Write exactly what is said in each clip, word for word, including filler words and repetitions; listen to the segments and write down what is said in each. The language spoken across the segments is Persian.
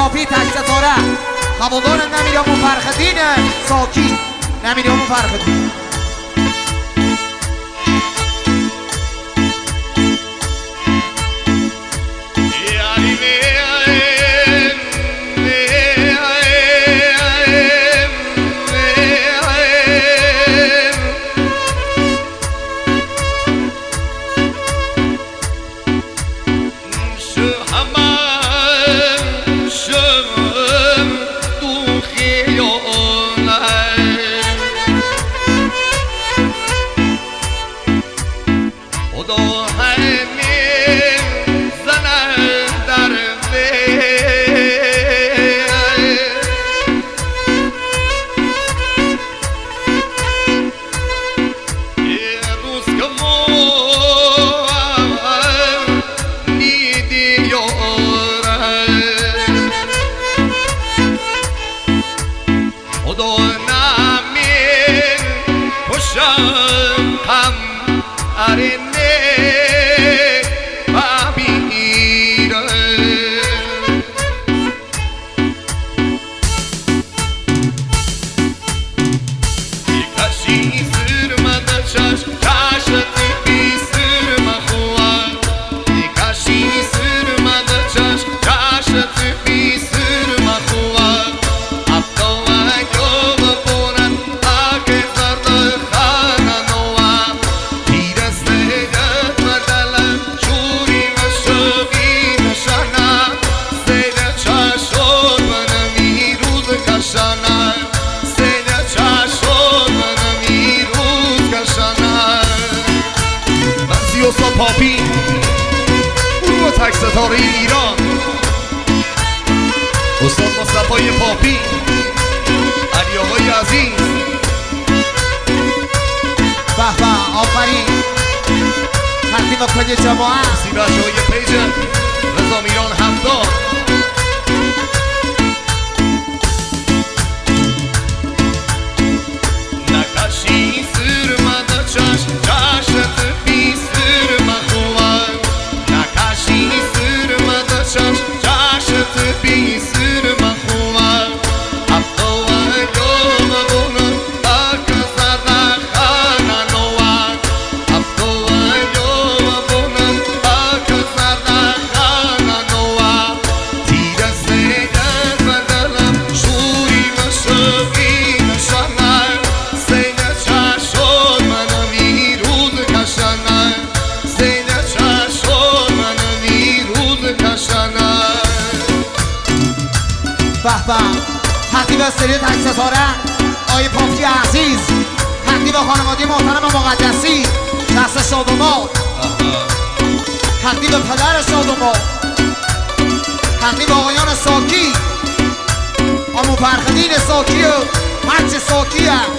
پاپی تکستاره هوادار نمیرامون فرخدین ساکی نمیرامون فرخدین پاپی گروه تکستاره ایران استاد مصطفی پاپی علی آقای عزیز به به آفرین تقدیم کل جماعت سی بچه های پیج رضا میران هفتاد نکشی سرمده چشم چشت بی سرمه خواه نکشی سرمده چشم چشت بی سرمه خواه افتا و گام بونن اک زده خانه نوه افتا و گام بونن اک زده خانه نوه تیر سیدت و دلم شوری و شوقی نشانه سینه چشم منم ایروز کشانه سینه چشم منم ایروز کشانه به به تقدیم سری تکستاره آقای پاپی عزیز تقدیم خانواده محترم مقدسی دست شادوما تقدیم پدر شادوما تقدیم آقایان ساکی آمو فرخدین ساکی و مرچ ساکی هم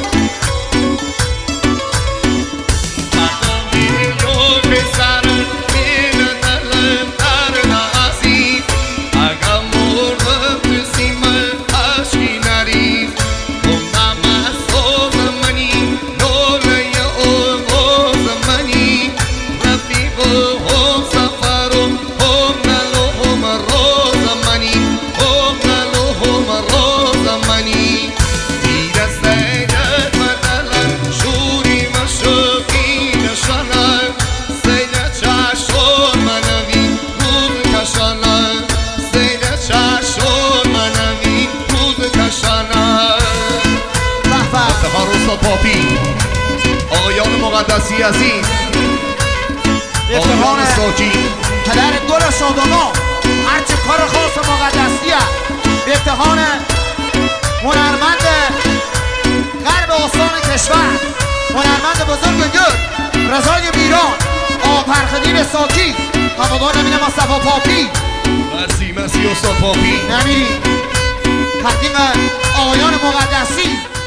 پاپی آقایان مقدسی عزیز افتخار ساکی پدر گل شادوما هرچه کار خاص مقدسی به افتخار هنرمند غرب آستان کشور هنرمند بزرگ گل رضای میران آقا فرخدین ساکی هوادار نمیدم مصطفی پاپی مرسی مرسی استاد پاپی نمیری تقدیم آقایان مقدسی